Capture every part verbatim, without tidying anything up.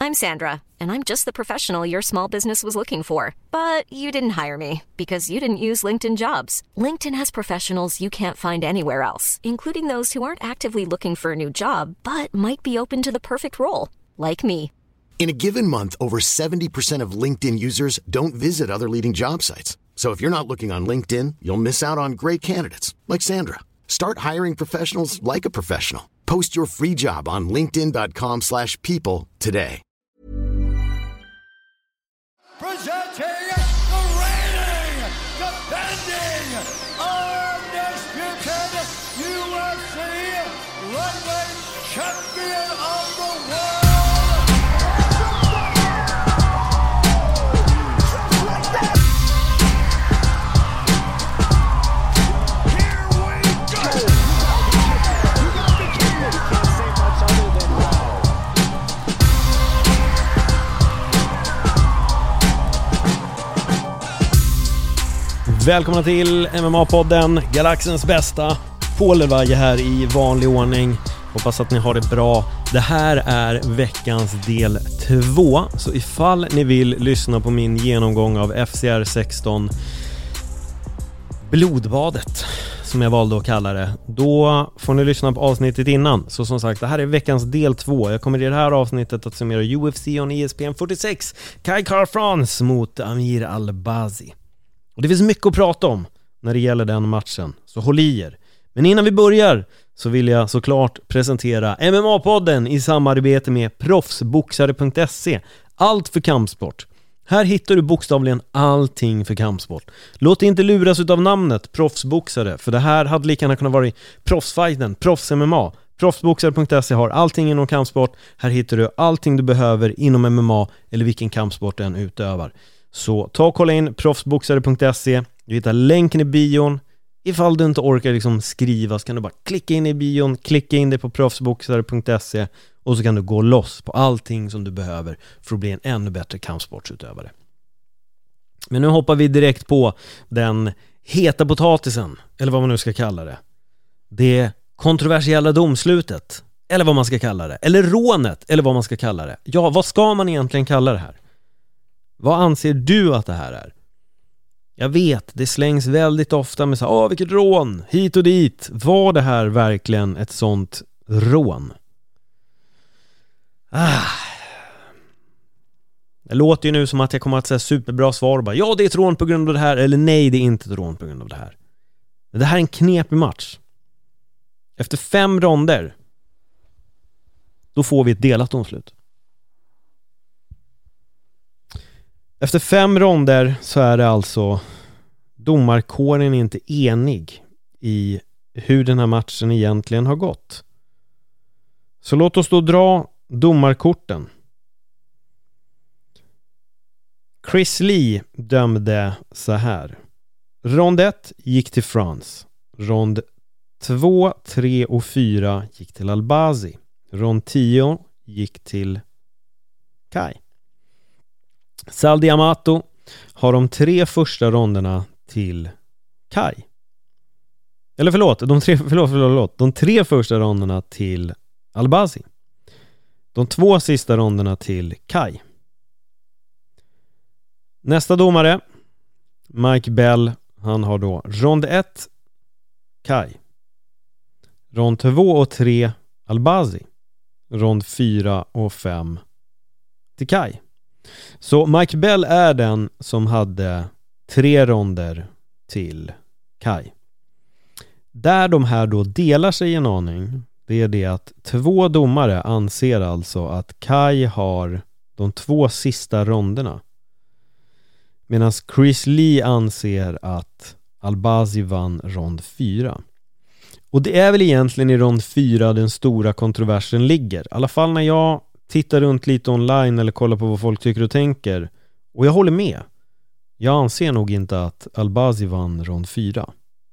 I'm Sandra, and I'm just the professional your small business was looking for. But you didn't hire me because you didn't use LinkedIn Jobs. LinkedIn has professionals you can't find anywhere else, including those who aren't actively looking for a new job, but might be open to the perfect role, like me. In a given month, over seventy percent of LinkedIn users don't visit other leading job sites. So if you're not looking on LinkedIn, you'll miss out on great candidates like Sandra. Start hiring professionals like a professional. Post your free job on linkedin dot com slash people today. Presenting the reigning, defending, undisputed U F C lightweight champion of the world. Välkomna till M M A-podden, Galaxens bästa. Paul Levaje här i vanlig ordning. Hoppas att ni har det bra. Det här är veckans del två. Så ifall ni vill lyssna på min genomgång av F C R sexton Blodbadet, som jag valde att kalla det, då får ni lyssna på avsnittet innan. Så som sagt, det här är veckans del två. Jag kommer i det här avsnittet att summera U F C on E S P N fyrtiosex, Kai Kara-France mot Amir Albazi. Och det finns mycket att prata om när det gäller den matchen, så håll i er. Men innan vi börjar så vill jag såklart presentera M M A-podden i samarbete med proffsboxare punkt se. Allt för kampsport. Här hittar du bokstavligen allting för kampsport. Låt dig inte luras av namnet proffsboxare, för det här hade lika gärna kunnat vara i proffsfighten, proffs-M M A. proffsboxare punkt se har allting inom kampsport. Här hittar du allting du behöver inom M M A eller vilken kampsport den utövar. Så ta och kolla in proffsboxare punkt se. Du hittar länken i bion. Ifall du inte orkar liksom skriva så kan du bara klicka in i bion, klicka in det på proffsboxare punkt se och så kan du gå loss på allting som du behöver för att bli en ännu bättre kampsportsutövare. Men nu hoppar vi direkt på den heta potatisen, eller vad man nu ska kalla det. Det kontroversiella domslutet, eller vad man ska kalla det. Eller rånet, eller vad man ska kalla det. Ja, vad ska man egentligen kalla det här? Vad anser du att det här är? Jag vet, det slängs väldigt ofta med så, åh vilket rån, hit och dit. Var det här verkligen ett sånt rån? Ah. Det låter ju nu som att jag kommer att säga superbra svar. Bara, ja, det är ett rån på grund av det här. Eller nej, det är inte ett rån på grund av det här. Men det här är en knepig match. Efter fem ronder då får vi ett delat domslut. Efter fem ronder så är det alltså domarkåren inte enig i hur den här matchen egentligen har gått. Så låt oss då dra domarkorten. Chris Lee dömde så här. Rond ett gick till France. Rond två, tre och fyra gick till Albazi. Rond tio gick till Kai. Sal D'Amato har de tre första ronderna till Kai. Eller förlåt, de tre, förlåt, förlåt, förlåt, de tre första ronderna till Albazi. De två sista ronderna till Kai. Nästa domare, Mike Bell, han har då rond ett Kai. Rond två och tre Albazi. Rond fyra och fem till Kai. Så Mike Bell är den som hade tre ronder till Kai. Där de här då delar sig en aning, det är det att två domare anser alltså att Kai har de två sista ronderna. Medan Chris Lee anser att Albazi vann rond fyra. Och det är väl egentligen i rond fyra den stora kontroversen ligger. I alla fall när jag tittar runt lite online eller kollar på vad folk tycker och tänker. Och jag håller med. Jag anser nog inte att Albazi vann rond fyra.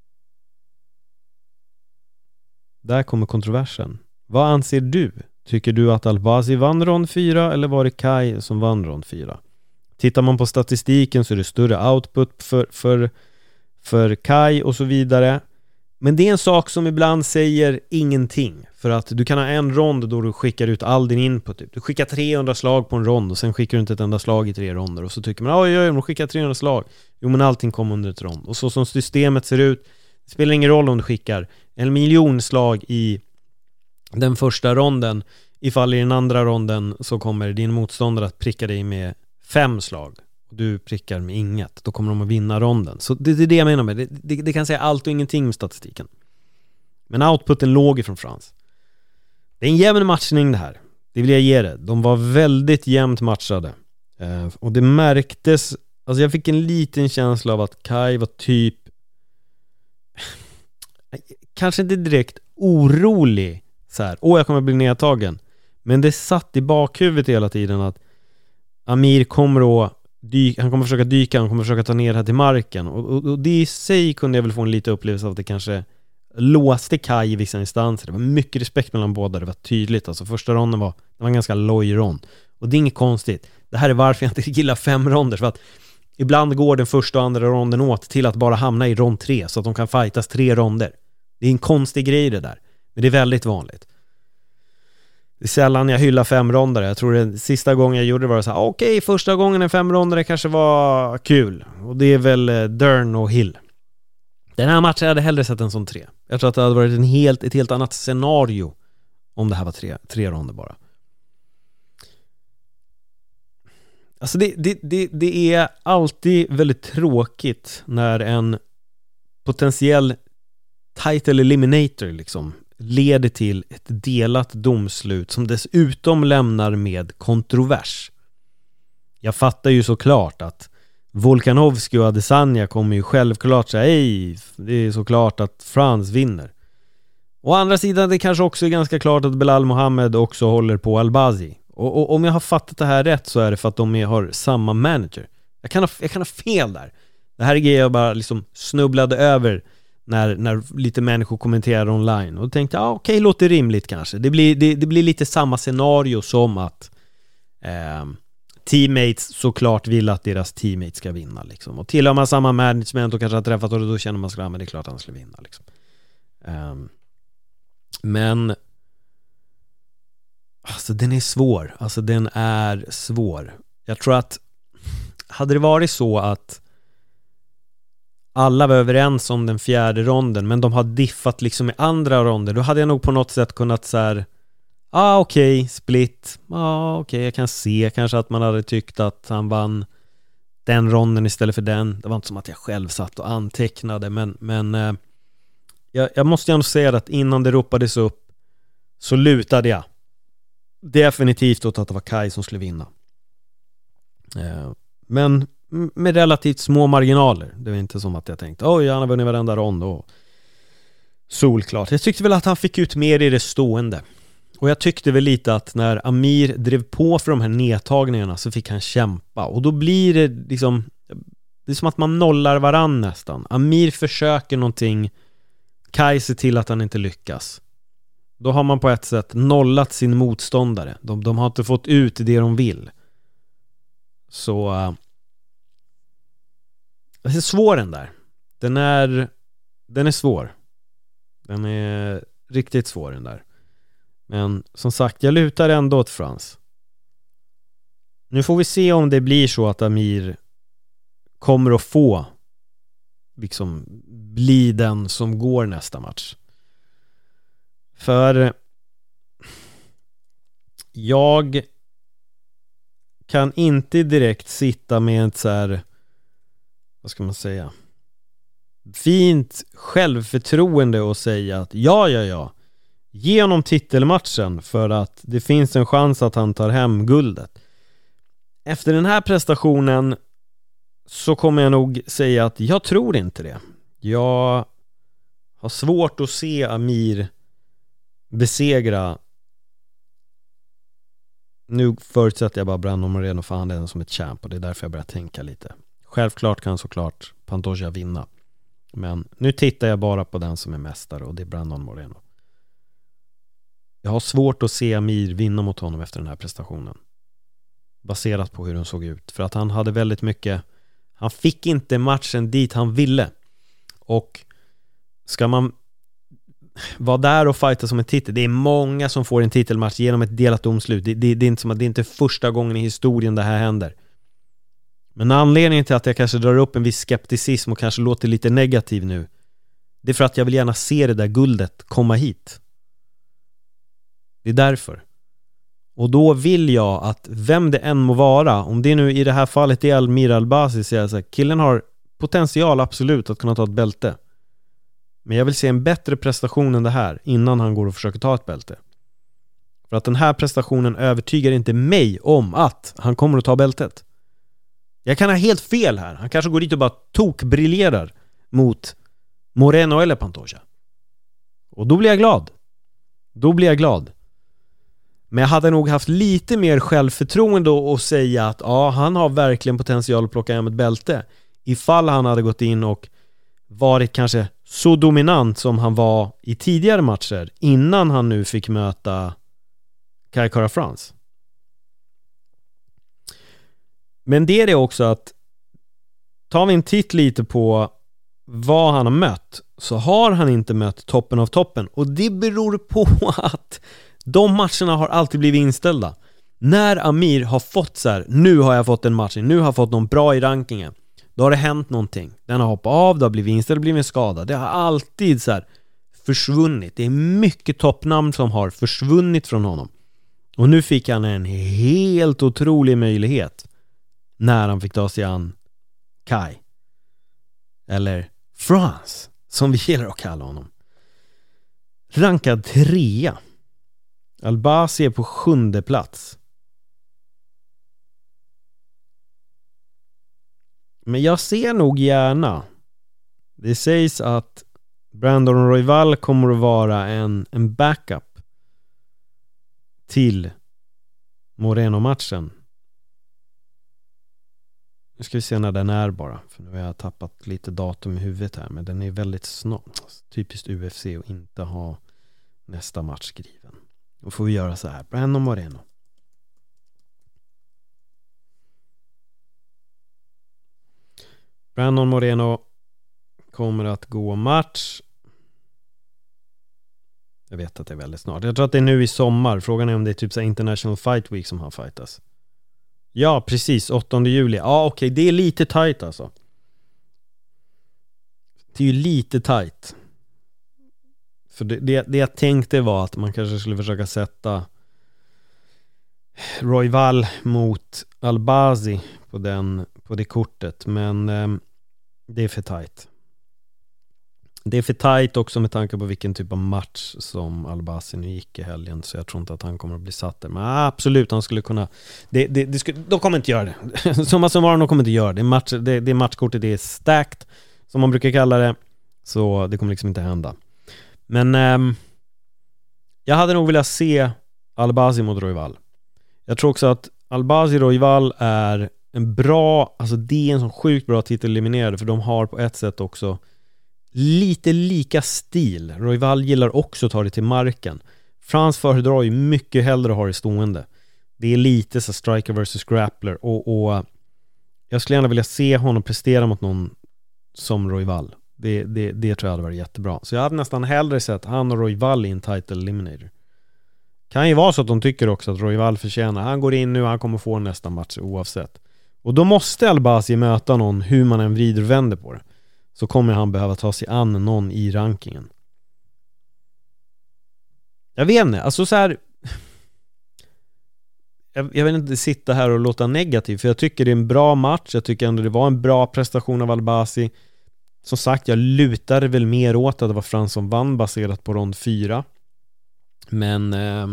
Där kommer kontroversen. Vad anser du? Tycker du att Albazi vann rond fyra eller var det Kai som vann rond fyra? Tittar man på statistiken så är det större output för, för, för Kai och så vidare. Men det är en sak som ibland säger ingenting. För att du kan ha en rond då du skickar ut all din input. Typ. Du skickar trehundra slag på en rond och sen skickar du inte ett enda slag i tre ronder. Och så tycker man, oj, oj, de skickar trehundra slag. Jo, men allting kommer under ett rond. Och så som systemet ser ut, det spelar ingen roll om du skickar en miljon slag i den första ronden. Ifall i den andra ronden så kommer din motståndare att pricka dig med fem slag. Och du prickar med inget. Då kommer de att vinna ronden. Så det, det är det jag menar med. Det, det, det kan säga allt och ingenting med statistiken. Men outputen låg ifrån Frans. Det är en jämn matchning det här. Det vill jag ge det. De var väldigt jämnt matchade. Eh, och det märktes... Alltså jag fick en liten känsla av att Kai var typ... kanske inte direkt orolig. Så här, åh jag kommer bli nedtagen. Men det satt i bakhuvudet hela tiden att Amir kommer att dyka, han kommer försöka dyka, han kommer försöka ta ner här till marken. Och, och, och det i sig kunde jag väl få en liten upplevelse av att det kanske låste Kai i vissa instanser. Det var mycket respekt mellan båda, det var tydligt. Alltså första ronden var, det var en ganska loj rond. Och det är inget konstigt. Det här är varför jag inte gillar fem ronder. För att ibland går den första och andra ronden åt till att bara hamna i rond tre. Så att de kan fightas tre ronder. Det är en konstig grej det där. Men det är väldigt vanligt. Det är sällan jag hyllar femrondare. Jag tror det sista gången jag gjorde det var så här, okej, okay, första gången en femrondare kanske var kul. Och det är väl Dern och Hill. Den här matchen hade jag hellre sett en som tre. Jag tror att det hade varit en helt, ett helt annat scenario om det här var tre, tre ronder bara. Alltså det, det, det, det är alltid väldigt tråkigt när en potentiell title eliminator liksom leder till ett delat domslut som dessutom lämnar med kontrovers. Jag fattar ju såklart att Volkanovski och Adesanya kommer ju självklart säga hej, det är såklart att Frans vinner. Å andra sidan det kanske också är ganska klart att Belal Mohammed också håller på Albazi. Och, och om jag har fattat det här rätt så är det för att de är, har samma manager. Jag kan ha, jag kan ha fel där. Det här är grejer jag bara liksom snubblade över när, när lite människor kommenterar online. Och tänkte, ja okej, okay, låter rimligt kanske. Det blir, det, det blir lite samma scenario som att eh, teammates såklart vill att deras teammates ska vinna. Liksom. Och tillhör man samma management och kanske har träffat och då känner man sig, men det är klart att han skulle vinna. Liksom. Eh, men alltså den är svår. Alltså den är svår. Jag tror att hade det varit så att alla var överens om den fjärde ronden men de har diffat liksom i andra ronder, då hade jag nog på något sätt kunnat så här, ah okej, okay, split. Ah okej, okay, jag kan se kanske att man hade tyckt att han vann den ronden istället för den. Det var inte som att jag själv satt och antecknade, men, men eh, jag, jag måste ändå säga att innan det ropades upp så lutade jag definitivt åt att det var Kai som skulle vinna. Eh, men med relativt små marginaler. Det var inte som att jag tänkte, oj, han har vunnit varenda rond och solklart. Jag tyckte väl att han fick ut mer i det stående. Och jag tyckte väl lite att när Amir drev på för de här nedtagningarna så fick han kämpa. Och då blir det liksom, det är som att man nollar varann nästan. Amir försöker någonting, Kai ser till att han inte lyckas. Då har man på ett sätt nollat sin motståndare. De, de har inte fått ut det de vill. Så uh, det är svår den där. Den är den är svår. Den är riktigt svår den där. Men som sagt, jag lutar ändå åt Frans. Nu får vi se om det blir så att Amir kommer att få liksom bli den som går nästa match. För jag kan inte direkt sitta med ett så här, vad ska man säga, fint självförtroende och säga att ja, ja, ja, ge honom titelmatchen för att det finns en chans att han tar hem guldet. Efter den här prestationen så kommer jag nog säga att jag tror inte det. Jag har svårt att se Amir besegra. Nu förutsätter jag bara Brandon Moreno, för han är den som ett champ och det är därför jag börjar tänka lite. Självklart kan såklart Pantoja vinna, men nu tittar jag bara på den som är mästare och det är Brandon Moreno. Jag har svårt att se Amir vinna mot honom efter den här prestationen, baserat på hur den såg ut, för att han hade väldigt mycket, han fick inte matchen dit han ville. Och ska man vara där och fighta som en titel. Det är många som får en titelmatch genom ett delat domslut. Det, det, det är inte som att det är inte första gången i historien det här händer. Men anledningen till att jag kanske drar upp en viss skepticism och kanske låter lite negativ nu, det är för att jag vill gärna se det där guldet komma hit. Det är därför. Och då vill jag att vem det än må vara, om det nu i det här fallet är Amir Albazi, så jag så här, killen har potential absolut att kunna ta ett bälte. Men jag vill se en bättre prestation än det här innan han går och försöker ta ett bälte. För att den här prestationen övertygar inte mig om att han kommer att ta bältet. Jag kan ha helt fel här. Han kanske går dit och bara tokbriljerar mot Moreno eller Pantoja. Och då blir jag glad. Då blir jag glad. Men jag hade nog haft lite mer självförtroende och säga att ja, han har verkligen potential att plocka hem ett bälte. Ifall han hade gått in och varit kanske så dominant som han var i tidigare matcher innan han nu fick möta Kai Kara-France. Men det är det också att tar vi en titt lite på vad han har mött, så har han inte mött toppen av toppen. Och det beror på att de matcherna har alltid blivit inställda. När Amir har fått så här, nu har jag fått en match, nu har jag fått någon bra i rankingen, då har det hänt någonting. Den har hoppat av, det har blivit inställd, blivit en skada. Det har alltid så här försvunnit. Det är mycket toppnamn som har försvunnit från honom. Och nu fick han en helt otrolig möjlighet när han fick ta sig an Kai. Eller France, som vi gillar att kalla honom. Rankad trea. Albazi är på sjunde plats. Men jag ser nog gärna, det sägs att Brandon Royval kommer att vara en, en backup till Moreno-matchen. Nu ska vi se när den är bara, för nu har jag tappat lite datum i huvudet här, men den är väldigt snart. Typiskt U F C att inte ha nästa match skriven. Då får vi göra så här. Brandon Moreno. Brandon Moreno kommer att gå match. Jag vet att det är väldigt snart. Jag tror att det är nu i sommar. Frågan är om det är typ så International Fight Week som han fightas. Ja, precis. åttonde juli. Ja, okej. Okay. Det är lite tight alltså. Det är ju lite tight. För det, det, det jag tänkte var att man kanske skulle försöka sätta Royval mot Albazi på, den, på det kortet. Men eh, det är för tight. Det är för tight också med tanke på vilken typ av match som Albazi nu gick i helgen. Så jag tror inte att han kommer att bli satt där. Men absolut, han skulle kunna... Det, det, det skulle, de kommer inte göra det. Som som var, de kommer inte göra det. Match, det. Det matchkortet det är stacked, som man brukar kalla det. Så det kommer liksom inte hända. Men eh, jag hade nog velat se Albazi mot Royval. Jag tror också att Albazi Royval är en bra... Alltså det är en sån sjukt bra titel eliminerade. För de har på ett sätt också lite lika stil. Royval gillar också att ta det till marken. Frans föredrar ju mycket hellre att ha det stående. Det är lite så striker versus grappler. Och, och jag skulle gärna vilja se honom prestera mot någon som Royval. Det, det, det tror jag hade varit jättebra. Så jag hade nästan hellre sett han och Royval i en title eliminator. Kan ju vara så att de tycker också att Royval förtjänar. Han går in nu och han kommer få nästa match oavsett. Och då måste Albazi möta någon, hur man än vrider och vänder på det. Så kommer han behöva ta sig an någon i rankingen. Jag vet inte, alltså så här. Jag, jag vill inte sitta här och låta negativ, för jag tycker det är en bra match. Jag tycker ändå det var en bra prestation av Albazi. Som sagt, jag lutar väl mer åt att det var Frans som vann baserat på rond fyra. Men eh,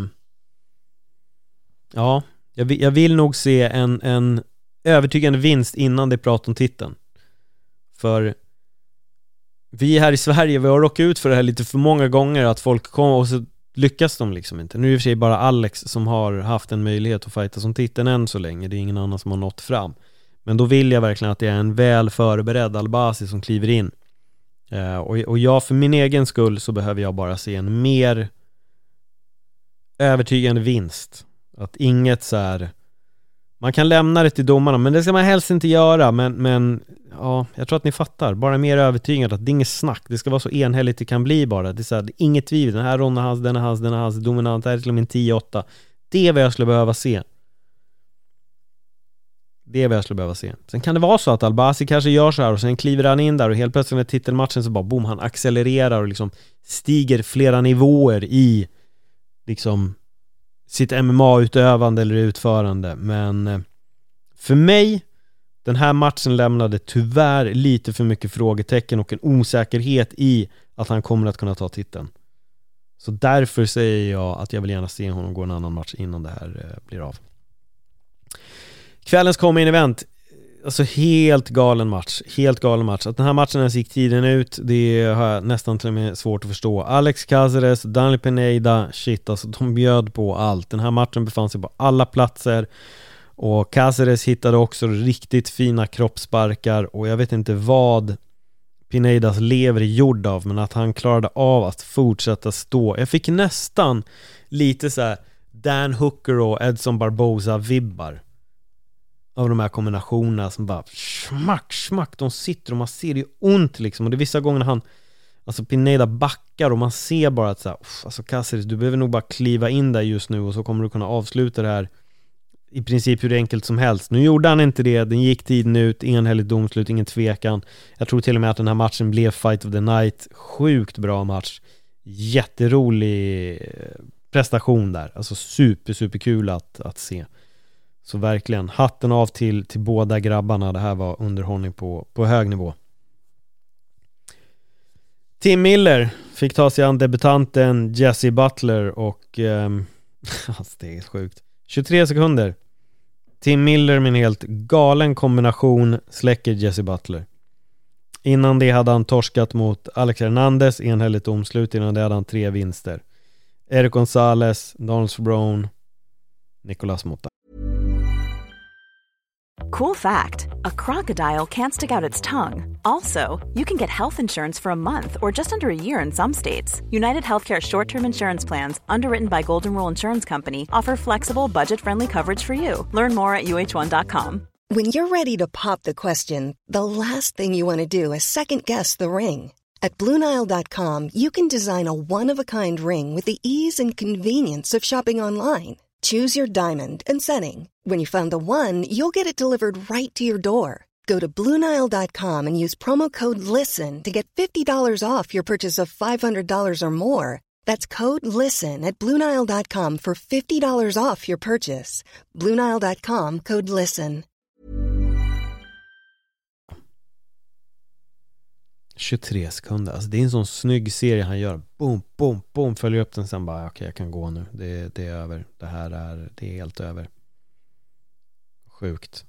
ja, jag vill, jag vill nog se en, en övertygande vinst innan det pratar om titeln. För vi här i Sverige, vi har råkat ut för det här lite för många gånger, att folk kommer och så lyckas de liksom inte. Nu är det i och för sig bara Alex som har haft en möjlighet att fighta som titeln än så länge. Det är ingen annan som har nått fram. Men då vill jag verkligen att det är en väl förberedd Albazi som kliver in. Eh, och, och jag för min egen skull så behöver jag bara se en mer övertygande vinst. Att inget så här Man kan lämna det till domarna, men det ska man helst inte göra. Men, men ja, jag tror att ni fattar. Bara mer övertygad att det är inget snack. Det ska vara så enhälligt det kan bli bara. Det är så här, det är inget tvivel. Den här ronden hans, den är hans, den är hans. Dominant är till och med tio åtta. Det är vad jag skulle behöva se. Det är vad jag skulle behöva se. Sen kan det vara så att Al-Basi kanske gör så här och sen kliver han in där och helt plötsligt när titelmatchen så bara boom, han accelererar och liksom stiger flera nivåer i liksom sitt M M A-utövande eller utförande. Men för mig, den här matchen lämnade tyvärr lite för mycket frågetecken och en osäkerhet i att han kommer att kunna ta titeln. Så därför säger jag att jag vill gärna se honom gå en annan match innan det här blir av. Kvällens kom in event, alltså helt galen match, helt galen match. Att den här matchen ens gick tiden ut, det har jag nästan till och med svårt att förstå. Alex Caceres, Daniel Pineda, shit alltså, de bjöd på allt. Den här matchen befann sig på alla platser och Caceres hittade också riktigt fina kroppsparkar och jag vet inte vad Pinedas lever gjord av, men att han klarade av att fortsätta stå. Jag fick nästan lite så här Dan Hooker och Edson Barboza vibbar av de här kombinationerna som bara smack, smack, de sitter och man ser det ju ont liksom, och det är vissa gånger han, alltså Pineda backar och man ser bara att så här, alltså Caceres, du behöver nog bara kliva in där just nu och så kommer du kunna avsluta det här i princip hur enkelt som helst. Nu gjorde han inte det, den gick tiden ut, enhälligt domslut, ingen tvekan. Jag tror till och med att den här matchen blev fight of the night, sjukt bra match, jätterolig prestation där, alltså super, super kul att, att se. Så verkligen, hatten av till, till båda grabbarna. Det här var underhållning på, på hög nivå. Tim Miller fick ta sig an debutanten Jesse Butler och um, alltså det är sjukt. tjugotre sekunder. Tim Miller med en helt galen kombination släcker Jesse Butler. Innan det hade han torskat mot Alex Hernandez, enhälligt omslut. Innan det hade han tre vinster. Eric Gonzalez, Donald Brown, Nicolas Motta. Cool fact, a crocodile can't stick out its tongue. Also, you can get health insurance for a month or just under a year in some states. United Healthcare short-term insurance plans, underwritten by Golden Rule Insurance Company, offer flexible, budget-friendly coverage for you. Learn more at U H one dot com. When you're ready to pop the question, the last thing you want to do is second-guess the ring. At Blue Nile dot com, you can design a one-of-a-kind ring with the ease and convenience of shopping online. Choose your diamond and setting. When you find the one, you'll get it delivered right to your door. Go to Blue Nile dot com and use promo code LISTEN to get fifty dollars off your purchase of five hundred dollars or more. That's code LISTEN at Blue Nile dot com for fifty dollars off your purchase. Blue Nile dot com, code LISTEN. tjugotre sekunder, alltså det är en sån snygg serie han gör. Boom, boom, boom, följer upp den sen bara, okej okay, jag kan gå nu. Det, det är över. Det här är, det är helt över. Sjukt.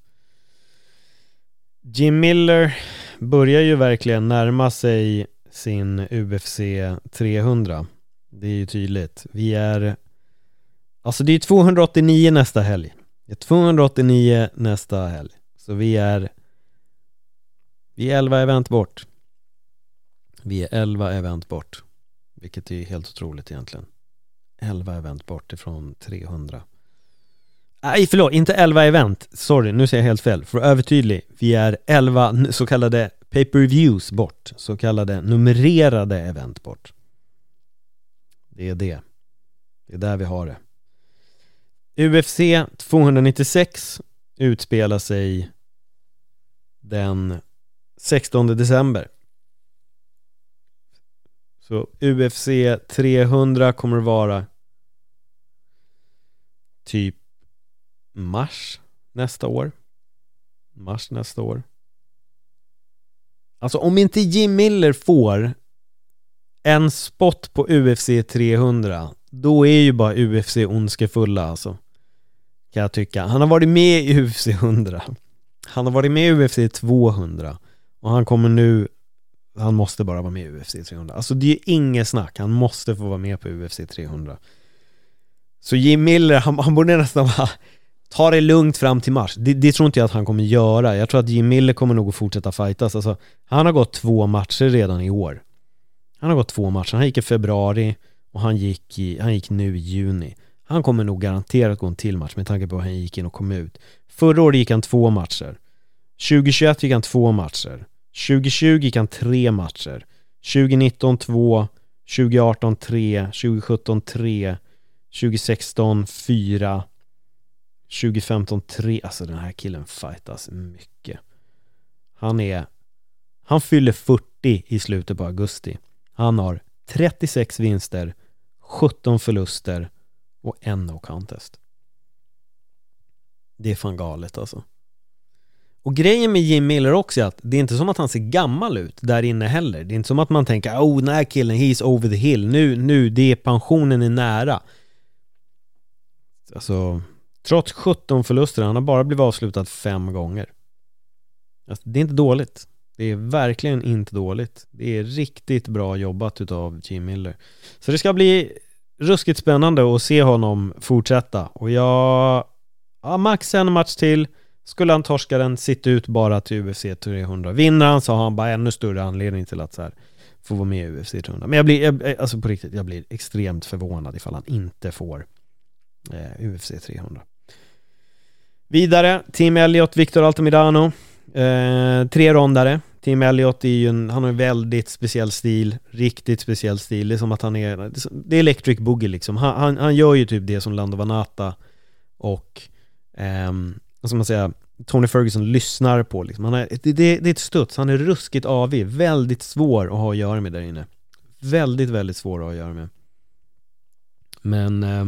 Jim Miller börjar ju verkligen närma sig sin U F C trehundra. Det är ju tydligt. Vi är, alltså det är tvåhundraåttionio nästa helg. Det är tvåhundraåttionio nästa helg. Så vi är vi är elva event bort. Vi är elva event bort. Vilket är helt otroligt egentligen. elva event bort ifrån trehundra. Nej, förlåt, inte elva event. Sorry, nu säger jag helt fel. För att övertydlig, vi är elva så kallade pay-per-views bort. Så kallade numrerade event bort. Det är det. Det är där vi har det. U F C tvåhundranittiosex utspelar sig den sextonde december. Så U F C trehundra kommer att vara typ mars nästa år. Mars nästa år. Alltså om inte Jim Miller får en spot på U F C trehundra, då är ju bara U F C ondskefulla alltså. Kan jag tycka. Han har varit med i U F C hundra. Han har varit med i U F C tvåhundra. Och han kommer nu, han måste bara vara med i U F C trehundra. Alltså det är inget snack. Han måste få vara med på U F C trehundra. Så Jim Miller, han, han borde nästan bara ta det lugnt fram till mars. Det, det tror inte jag att han kommer göra. Jag tror att Jim Miller kommer nog att fortsätta fightas. Alltså, han har gått två matcher redan i år. Han har gått två matcher. Han gick i februari och han gick, i, han gick nu i juni. Han kommer nog garanterat gå en till match med tanke på hur han gick in och kom ut. Förra året gick han två matcher. tjugohundratjugoett gick han två matcher. tjugohundratjugo gick han tre matcher. tjugonitton två, tjugoarton tre, tjugosjutton tre, tjugosexton fyra, tjugofemton tre. Alltså den här killen fightas mycket. Han är han fyller fyrtio i slutet på augusti. Han har trettiosex vinster, sjutton förluster och en no contest. Det är fan galet alltså. Och grejen med Jim Miller också är att det är inte som att han ser gammal ut där inne heller. Det är inte som att man tänker, oh, den här killen, he's over the hill. Nu, nu, det är pensionen är nära. Alltså, trots sjutton förluster, han har bara blivit avslutad fem gånger. Alltså, det är inte dåligt. Det är verkligen inte dåligt. Det är riktigt bra jobbat utav Jim Miller. Så det ska bli ruskigt spännande att se honom fortsätta. Och jag... Ja, max en match till. Skulle han torska den, sitta ut bara till U F C trehundra. Vinner han så har han bara ännu större anledning till att så här, få vara med i U F C trehundra. Men jag blir, jag, alltså på riktigt, jag blir extremt förvånad ifall han inte får eh, U F C trehundra. Vidare, Team Elliott, Victor Altamirano. Eh, tre rondare. Team Elliott är ju en, han har en väldigt speciell stil. Riktigt speciell stil. Det är som att han är, det är Electric Boogie liksom. Han, han, han gör ju typ det som Lando Vanata och ehm, vad ska man säga, Tony Ferguson lyssnar på liksom. Han är, det, det, det är ett studs, han är ruskigt avig, väldigt svår att ha att göra med där inne. Väldigt, väldigt svår att ha att göra med. Men eh,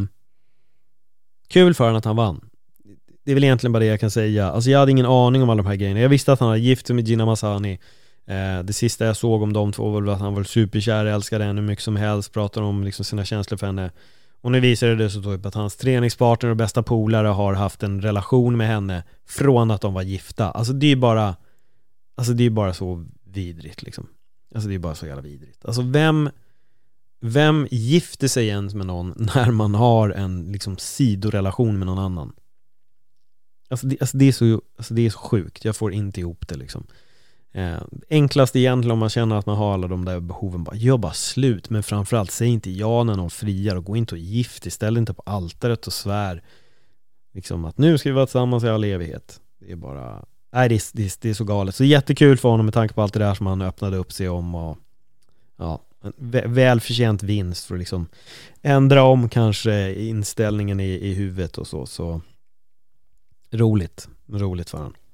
kul för han att han vann. Det är väl egentligen bara det jag kan säga. Alltså jag hade ingen aning om alla de här grejerna. Jag visste att han hade gift sig med Gina Masani. eh, Det sista jag såg om de två var att han var superkär, älskade henne mycket som helst, pratade om liksom sina känslor för henne. Och nu visade det så typ att hans träningspartner och bästa polare har haft en relation med henne från att de var gifta. Alltså det är bara Alltså det är bara så vidrigt liksom. Alltså det är bara så jävla vidrigt. Alltså vem Vem gifter sig ens med någon när man har en liksom sidorelation med någon annan? Alltså det, alltså det är så alltså det är så sjukt. Jag får inte ihop det liksom. Eh, enklast egentligen om man känner att man har alla de där behoven, bara gör bara slut, men framförallt säg inte ja när någon friar och gå inte och gift, istället inte på altaret och svär liksom att nu ska vi vara tillsammans i all evighet. Det är bara, nej det är, det är, det är så galet. Så jättekul för honom med tanke på allt det där som han öppnade upp sig om, och ja, en välförtjänt vinst för att liksom ändra om kanske inställningen i, i huvudet och så, så roligt, roligt för han.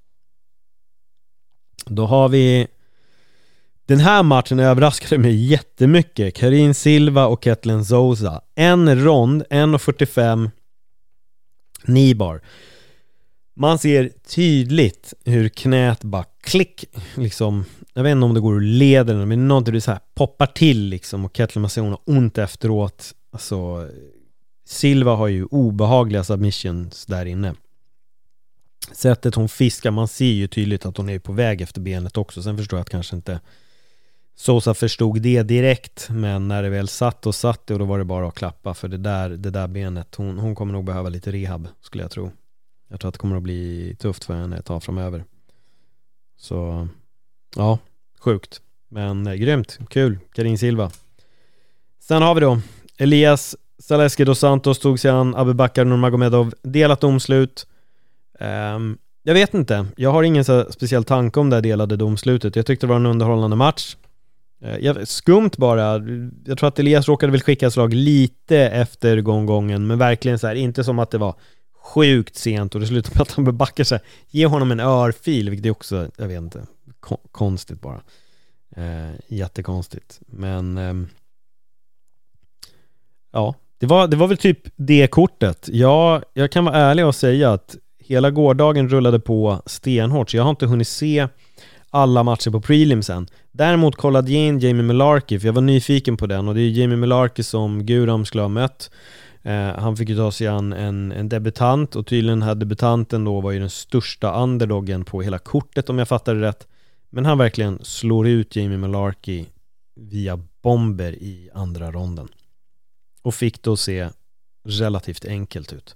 Då har vi den här matchen, överraskade mig jättemycket. Karin Silva och Ketlen Souza. En rond, en fyrtiofem Nibar. Man ser tydligt hur knät bara klick liksom, jag vet inte om det går ur leden, men någonting det så här poppar till liksom, och Ketlen Masson har ont efteråt. Alltså Silva har ju obehagliga submissions där inne. Sättet hon fiskar, man ser ju tydligt att hon är på väg efter benet också. Sen förstår jag att kanske inte Sosa förstod det direkt, men när det väl satt och satt det, och då var det bara att klappa, för det där, det där benet, hon, hon kommer nog behöva lite rehab, skulle jag tro. Jag tror att det kommer att bli tufft för henne ett tag framöver. Så ja, sjukt, men eh, grymt, kul, Karin Silva. Sen har vi då Elias Saleski dos Santos tog sig an Abubakar Nurmagomedov, delat domslut. Um, jag vet inte, jag har ingen så speciell tanke om det delade domslutet. Jag tyckte det var en underhållande match. uh, jag, Skumt bara. Jag tror att Elias råkade väl skicka slag lite efter gånggången, men verkligen så här, inte som att det var sjukt sent och det slutade med att han bebackar sig. Ge honom en örfil, vilket är också, jag vet inte, kon- konstigt bara. uh, Jättekonstigt. Men um, ja, det var, det var väl typ det kortet. Ja, jag kan vara ärlig och säga att hela gårdagen rullade på stenhårt, så jag har inte hunnit se alla matcher på prelimsen. Däremot kollade jag in Jamie Mullarkey, för jag var nyfiken på den, och det är Jamie Mullarkey som Guram skulle ha mött. Eh, han fick ju ta sig an en, en debutant, och tydligen här debutanten då var ju den största underdoggen på hela kortet, om jag fattar det rätt. Men han verkligen slår ut Jamie Mullarkey via bomber i andra ronden. Och fick då se relativt enkelt ut.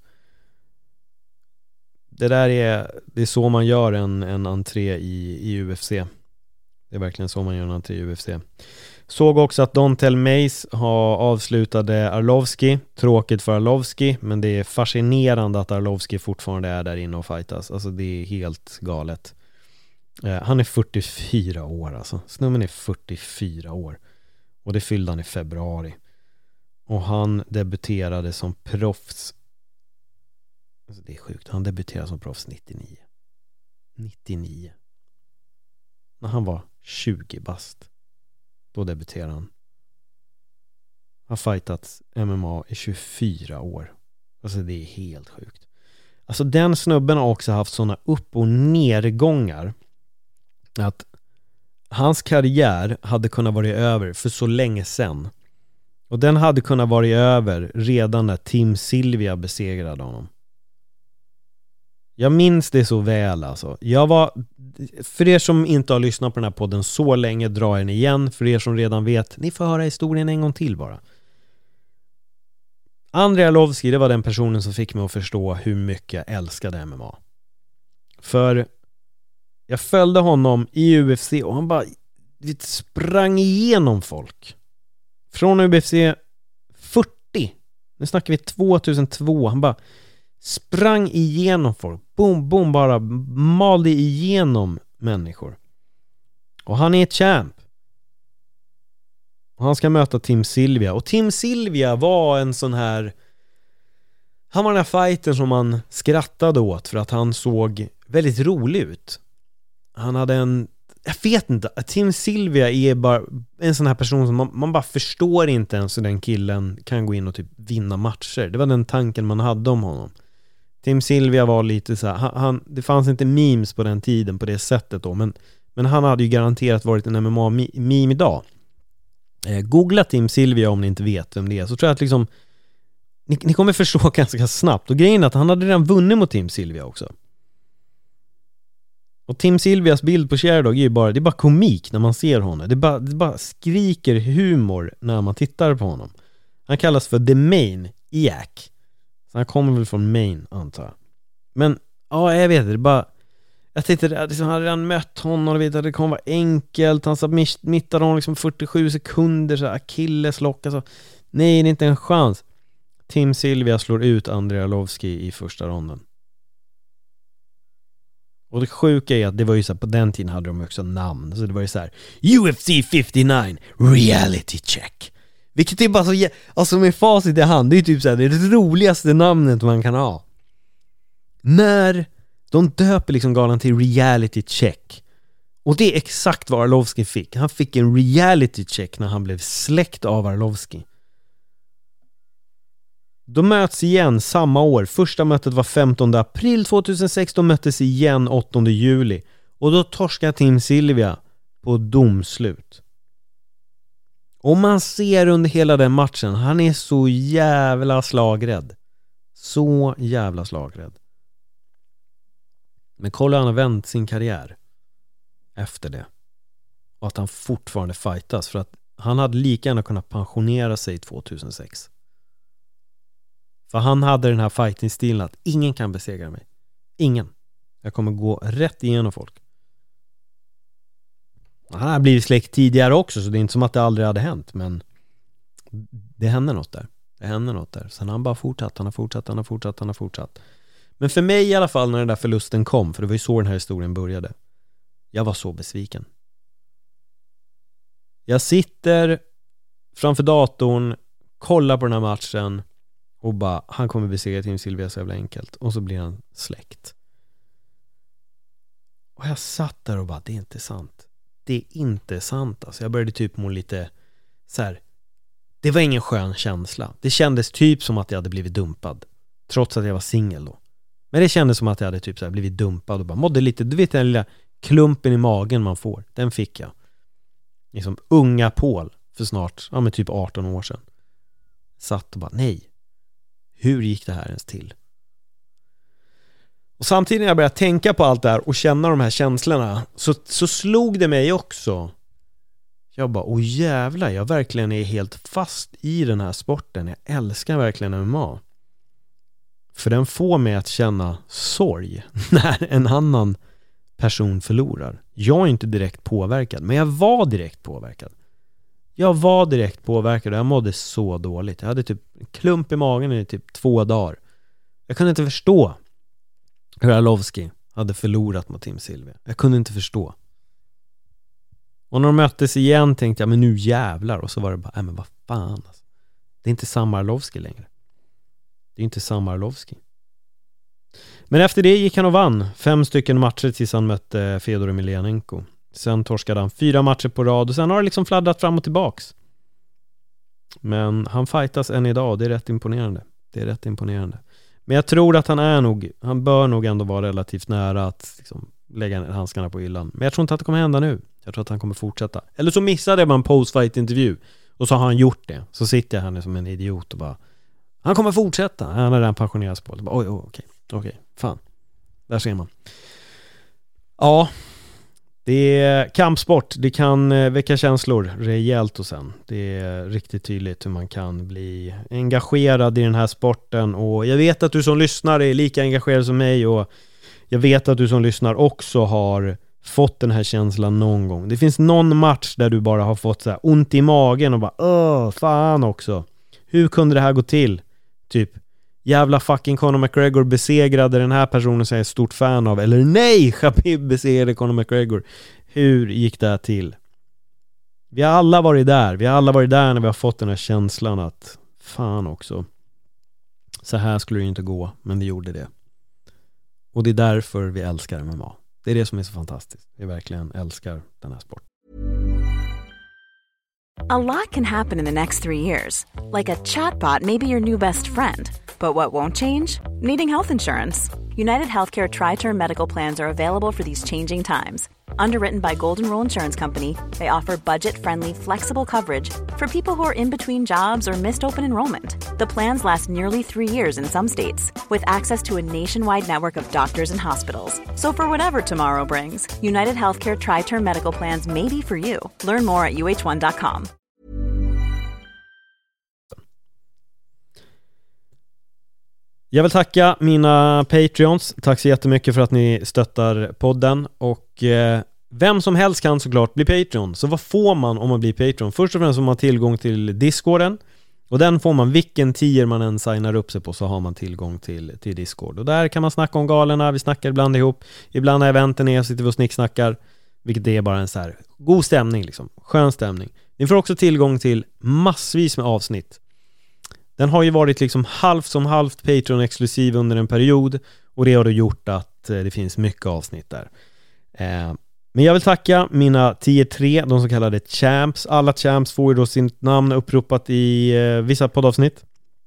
Det där är, det är så man gör en, en entré i, i U F C. Det är verkligen så man gör en entré i U F C. Såg också att Dontel Mace har avslutade Arlovski. Tråkigt för Arlovski, men det är fascinerande att Arlovski fortfarande är där inne och fightas. Alltså det är helt galet. Eh, han är fyrtiofyra år alltså. Snubben är fyrtiofyra år. Och det fyllde han i februari. Och han debuterade som proffs. Alltså det är sjukt. Han debuterade som proffs nittionio. nittionio. När han var tjugo bast. Då debuterade han. Har fightats M M A i tjugofyra år. Alltså det är helt sjukt. Alltså den snubben har också haft såna upp- och nedgångar att hans karriär hade kunnat vara över för så länge sedan. Och den hade kunnat vara över redan när Tim Sylvia besegrade honom. Jag minns det så väl alltså. Jag var, för er som inte har lyssnat på den här podden så länge, drar den igen. För er som redan vet, ni får höra historien en gång till bara. Andrei Arlovski, det var den personen som fick mig att förstå hur mycket jag älskade M M A. För jag följde honom i U F C och han bara sprang igenom folk. Från U F C fyrtio, nu snackar vi tvåtusentvå, han bara sprang igenom folk. Boom, boom, bara malde igenom människor. Och han är ett champ. Och han ska möta Tim Sylvia. Och Tim Sylvia var en sån här... Han var den här fighten som man skrattade åt för att han såg väldigt rolig ut. Han hade en... Jag vet inte. Tim Sylvia är bara en sån här person som man, man bara förstår inte ens hur den killen kan gå in och typ vinna matcher. Det var den tanken man hade om honom. Tim Sylvia var lite så här, han, han, det fanns inte memes på den tiden på det sättet då, men, men han hade ju garanterat varit en M M A-meme idag. Eh, googla Tim Sylvia om ni inte vet vem det är, så tror jag att liksom ni, ni kommer förstå ganska snabbt. Och grejen är att han hade redan vunnit mot Tim Sylvia också. Och Tim Sylvias bild på Sherdog är ju bara, det är bara komik när man ser honom. Det bara, det bara skriker humor när man tittar på honom. Han kallas för The Main Iac. Så han kommer väl från Maine, antar jag. Men, ja, jag vet det, det bara... Jag tänkte, liksom, han hade redan mött honom och vet att det kommer vara enkelt. Han submittade honom liksom fyrtiosju sekunder, så akilleslock, alltså. Nej, det är inte en chans. Tim Sylvia slår ut Andrei Arlovski i första ronden. Och det sjuka är att det var ju så här, på den tiden hade de också namn. Så det var ju så här, U F C femtionio Reality Check. Vilket är bara så, alltså med facit i hand, det är typ så här, det roligaste namnet man kan ha. När de döper liksom galan till Reality Check. Och det är exakt vad Arlovski fick. Han fick en reality check när han blev släkt av Arlovski. De möts igen samma år. Första mötet var femtonde april tjugohundrasexton, möttes igen åttonde juli. Och då torskar Tim Sylvia på domslut. Och man ser under hela den matchen, han är så jävla slagrädd. Så jävla slagrädd. Men kolla, han har vänt sin karriär efter det. Och att han fortfarande fightas, för att han hade lika gärna kunnat pensionera sig tvåtusensex. För han hade den här fighting-stilen att ingen kan besegra mig. Ingen. Jag kommer gå rätt igenom folk. Han har blivit släkt tidigare också, så det är inte som att det aldrig hade hänt, men det hände något där. Det hände något där. Sen har han bara fortsatt, han har fortsatt, han har fortsatt, han har fortsatt. Men för mig i alla fall, när den där förlusten kom, för det var ju så den här historien började, jag var så besviken. Jag sitter framför datorn, kollar på den här matchen och bara, han kommer besegra Tim Sylvia så jävla enkelt. Och så blir han släkt. Och jag satt där och bara, det är inte sant. Det är inte sant. Alltså jag började typ må lite så här. Det var ingen skön känsla. Det kändes typ som att jag hade blivit dumpad. Trots att jag var singel då. Men det kändes som att jag hade typ så här blivit dumpad och bara mådde lite, du vet den lilla klumpen i magen man får. Den fick jag. Liksom unga Paul för snart, ja men typ arton år sedan. Satt och bara, nej. Hur gick det här ens till? Och samtidigt när jag började tänka på allt det här och känna de här känslorna, så, så slog det mig också. Jag bara, åh jävlar, jag verkligen är helt fast i den här sporten. Jag älskar verkligen M M A. För den får mig att känna sorg när en annan person förlorar. Jag är inte direkt påverkad, men jag var direkt påverkad. Jag var direkt påverkad och jag mådde så dåligt. Jag hade typ en klump i magen i typ två dagar. Jag kunde inte förstå hur Arlovski hade förlorat mot Tim Sylvia. Jag kunde inte förstå. Och när de möttes igen tänkte jag, men nu jävlar. Och så var det bara, nej men vad fan alltså. Det är inte samma Arlovski längre. Det är inte samma Arlovski. Men efter det gick han och vann fem stycken matcher tills han mötte Fedor Emelianenko. Sen torskade han fyra matcher på rad och sen har det liksom fladdrat fram och tillbaks. Men han fightas än idag och det är rätt imponerande. Det är rätt imponerande. Men jag tror att han är nog, han bör nog ändå vara relativt nära att liksom lägga ner handskarna på hyllan. Men jag tror inte att det kommer hända nu. Jag tror att han kommer fortsätta. Eller så missade jag bara en post-fight-intervju och så har han gjort det. Så sitter jag här nu som en idiot och bara, han kommer fortsätta. Han är redan passionerad på det. Oj, oj, okej, okej, fan. Där ser man. Ja, det är kampsport. Det kan väcka känslor rejält och sen. Det är riktigt tydligt hur man kan bli engagerad i den här sporten. Och jag vet att du som lyssnar är lika engagerad som mig. Och jag vet att du som lyssnar också har fått den här känslan någon gång. Det finns någon match där du bara har fått så här ont i magen och bara, åh, fan också. Hur kunde det här gå till? Typ, jävla fucking Conor McGregor besegrade den här personen som jag är stort fan av. Eller nej, Khabib besegrade Conor McGregor. Hur gick det här till? Vi har alla varit där. Vi har alla varit där när vi har fått den här känslan att fan också. Så här skulle det ju inte gå, men det gjorde det. Och det är därför vi älskar M M A. Det är det som är så fantastiskt. Vi verkligen älskar den här sporten. A lot can happen in the next three years. Like a chatbot may be your new best friend. But what won't change? Needing health insurance. United Healthcare Tri-Term Medical Plans are available for these changing times. Underwritten by Golden Rule Insurance Company, they offer budget-friendly, flexible coverage for people who are in between jobs or missed open enrollment. The plans last nearly three years in some states, with access to a nationwide network of doctors and hospitals. So for whatever tomorrow brings, United Healthcare Tri-Term Medical Plans may be for you. Learn more at u h one dot com. Jag vill tacka mina Patreons. Tack så jättemycket för att ni stöttar podden. Och eh, vem som helst kan såklart bli Patreon. Så vad får man om man blir Patreon? Först och främst har man tillgång till Discorden. Och den får man vilken tier man än signar upp sig på, så har man tillgång till, till Discord. Och där kan man snacka om galerna. Vi snackar ibland ihop. Ibland när eventen är sitter vi och snicksnackar. Vilket är bara en så här god stämning liksom. Skön stämning. Ni får också tillgång till massvis med avsnitt. Den har ju varit liksom halvt som halvt Patreon-exklusiv under en period. Och det har då gjort att det finns mycket avsnitt där. Eh, men jag vill tacka mina tier tre, de så kallade champs. Alla champs får ju då sitt namn uppropat i eh, vissa poddavsnitt.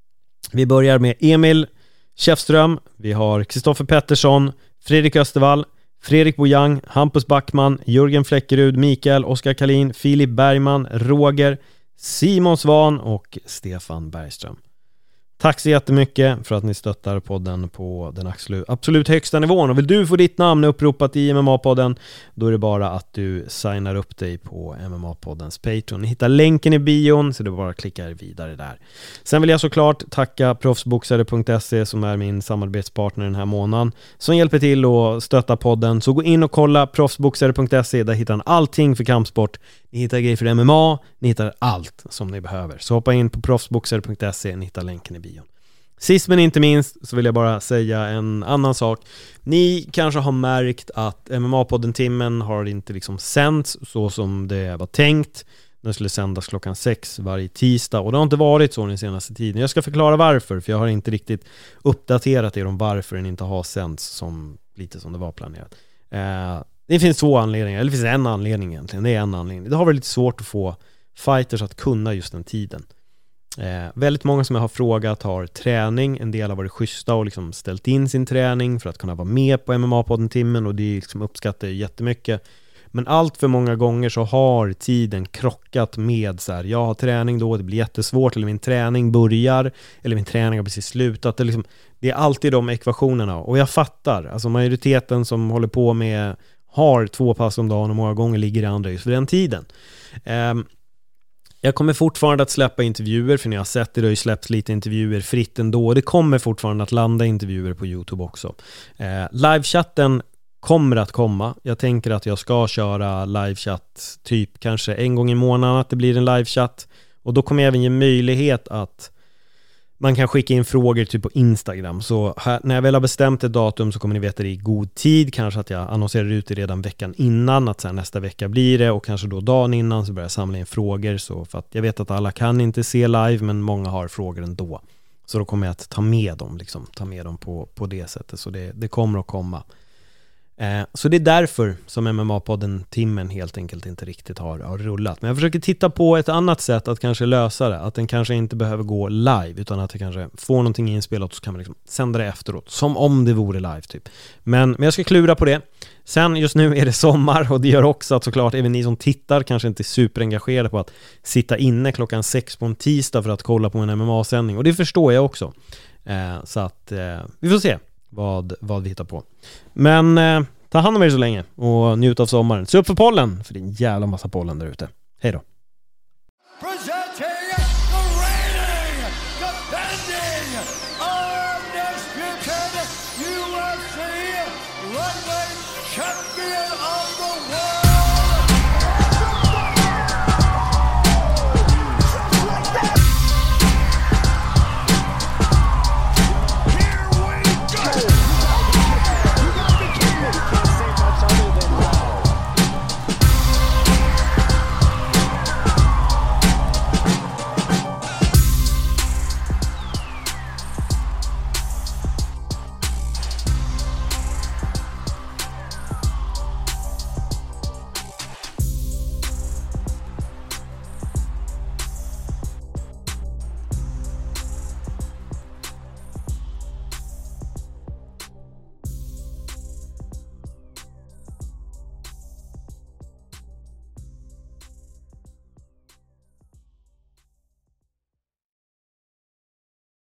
Vi börjar med Emil Käfström. Vi har Kristoffer Pettersson, Fredrik Östervall, Fredrik Bojang, Hampus Backman, Jörgen Fläckerud, Mikael, Oskar Kalin, Filip Bergman, Roger, Simon Svan och Stefan Bergström. Tack så jättemycket för att ni stöttar podden på den absolut högsta nivån. Och vill du få ditt namn uppropat i M M A-podden, då är det bara att du signar upp dig på M M A-poddens Patreon. Ni hittar länken i bion, så det är bara att klicka vidare där. Sen vill jag såklart tacka proffsboxare punkt se som är min samarbetspartner den här månaden, som hjälper till att stötta podden. Så gå in och kolla proffsboxare punkt se, där hittar ni allting för kampsport. Ni hittar grejer för M M A, ni hittar allt som ni behöver. Så hoppa in på proffsboxare punkt se, ni hittar länken i bion. Sist men inte minst så vill jag bara säga en annan sak. Ni kanske har märkt att M M A-podden-timmen har inte liksom sänds så som det var tänkt. Den skulle sändas klockan sex varje tisdag, och det har inte varit så den senaste tiden. Jag ska förklara varför, för jag har inte riktigt uppdaterat er om varför den inte har sänds som, lite som det var planerat. Eh, det finns två anledningar, eller det finns en anledning egentligen. Det är en anledning. Det har varit lite svårt att få fighters att kunna just den tiden. Eh, väldigt många som jag har frågat har träning. En del har varit schyssta och liksom ställt in sin träning för att kunna vara med på M M A-podden-timmen, och det liksom uppskattar jag jättemycket. Men allt för många gånger så har tiden krockat med så här, jag har träning då, det blir jättesvårt, eller min träning börjar, eller min träning har precis slutat. Det är, liksom, det är alltid de ekvationerna, och jag fattar. Alltså majoriteten som håller på med har två pass om dagen och många gånger ligger i andra just för den tiden. Eh, Jag kommer fortfarande att släppa intervjuer, för ni har sett det, det har ju släppts lite intervjuer fritt ändå. Det kommer fortfarande att landa intervjuer på YouTube också. Eh, livechatten kommer att komma. Jag tänker att jag ska köra livechatt typ kanske en gång i månaden, att det blir en livechatt. Och då kommer jag även ge möjlighet att man kan skicka in frågor typ på Instagram. Så här, när jag väl har bestämt ett datum så kommer ni veta det i god tid. Kanske att jag annonserar ut det redan veckan innan, att sen nästa vecka blir det. Och kanske då dagen innan så börjar jag samla in frågor. Så för att jag vet att alla kan inte se live, men många har frågor ändå. Så då kommer jag att ta med dem, liksom, ta med dem på, på det sättet. Så det, det kommer att komma. Eh, så det är därför som M M A-podden Timmen helt enkelt inte riktigt har, har rullat. Men jag försöker titta på ett annat sätt att kanske lösa det. Att den kanske inte behöver gå live, utan att det kanske får någonting inspelat och så kan man liksom sända det efteråt. Som om det vore live typ. Men, men jag ska klura på det. Sen just nu är det sommar och det gör också att såklart även ni som tittar kanske inte är superengagerade på att sitta inne klockan sex på en tisdag för att kolla på en M M A-sändning. Och det förstår jag också. Eh, så att eh, vi får se vad, vad vi hittar på. Men eh, ta hand om er så länge och njut av sommaren. Se upp för pollen, för det är en jävla massa pollen där ute. Hej då!